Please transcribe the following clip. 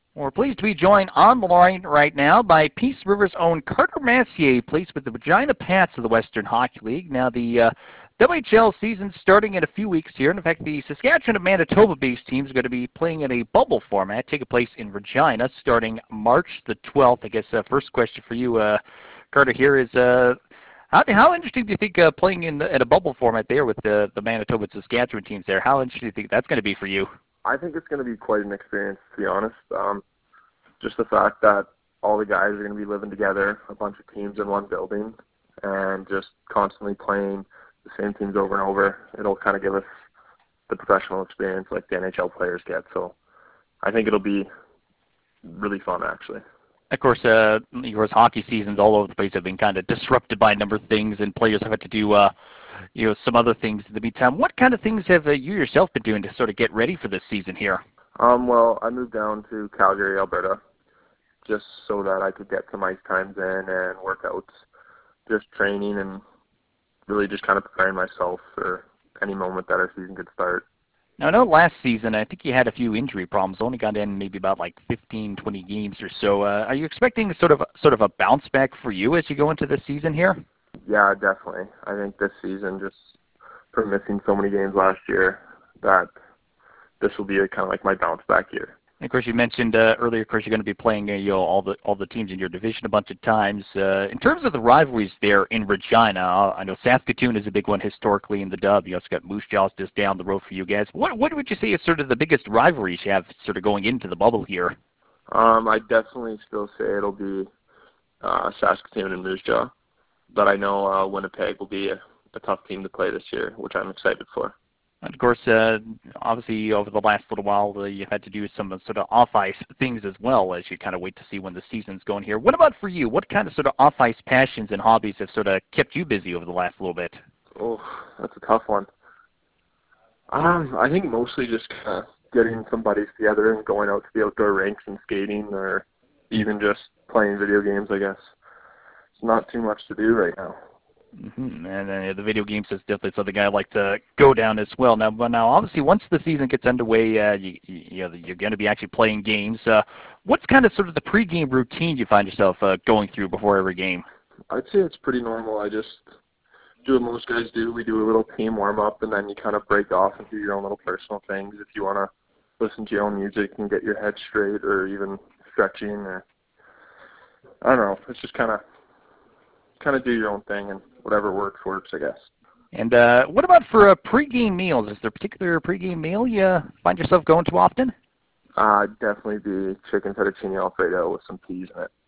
We're pleased to be joined on the line right now by Peace River's own Carter Massier, placed with the Regina Pats of the Western Hockey League. Now, the WHL season starting in a few weeks here. And in fact, the Saskatchewan and Manitoba-based teams are going to be playing in a bubble format, taking place in Regina starting March the 12th. I guess first question for you, Carter, here is how interesting do you think playing in a bubble format there with the Manitoba and Saskatchewan teams there? How interesting do you think that's going to be for you? I think it's going to be quite an experience, to be honest. Just the fact that all the guys are going to be living together, a bunch of teams in one building, and just constantly playing the same teams over and over. It'll kind of give us the professional experience like the NHL players get. So I think it'll be really fun, actually. Of course, hockey seasons all over the place have been kind of disrupted by a number of things, and players have had to do some other things in the meantime. What kind of things have you yourself been doing to sort of get ready for this season here? Well, I moved down to Calgary, Alberta, just so that I could get some ice times in and workouts, just training and really just kind of preparing myself for any moment that our season could start. Now, I know last season, I think you had a few injury problems. Only got in maybe about like 15, 20 games or so. Are you expecting sort of a bounce back for you as you go into this season here? Yeah, definitely. I think this season, just from missing so many games last year, that this will be kind of like my bounce back year. And of course, you mentioned earlier, of course, you're going to be playing all the teams in your division a bunch of times. In terms of the rivalries there in Regina, I know Saskatoon is a big one historically in the Dub. You also got Moose Jaws just down the road for you guys. What would you say is sort of the biggest rivalries you have sort of going into the bubble here? I definitely still say it'll be Saskatoon and Moose Jaw, but I know Winnipeg will be a tough team to play this year, which I'm excited for. And of course, obviously, over the last little while, you've had to do some sort of off-ice things as well as you kind of wait to see when the season's going here. What about for you? What kind of sort of off-ice passions and hobbies have sort of kept you busy over the last little bit? Oh, that's a tough one. I think mostly just kind of getting some buddies together and going out to the outdoor rinks and skating, or even just playing video games, I guess. It's not too much to do right now. Mm-hmm. And the video games is definitely something I like to go down as well. Now, obviously, once the season gets underway, you're going to be actually playing games. What's kind of sort of the pregame routine you find yourself going through before every game? I'd say it's pretty normal. I just do what most guys do. We do a little team warm-up, and then you kind of break off and do your own little personal things if you want to listen to your own music and get your head straight, or even stretching, or I don't know. It's just kind of do your own thing, and whatever works, I guess. And what about for pregame meals? Is there a particular pregame meal you find yourself going to often? Definitely be chicken fettuccine alfredo with some peas in it.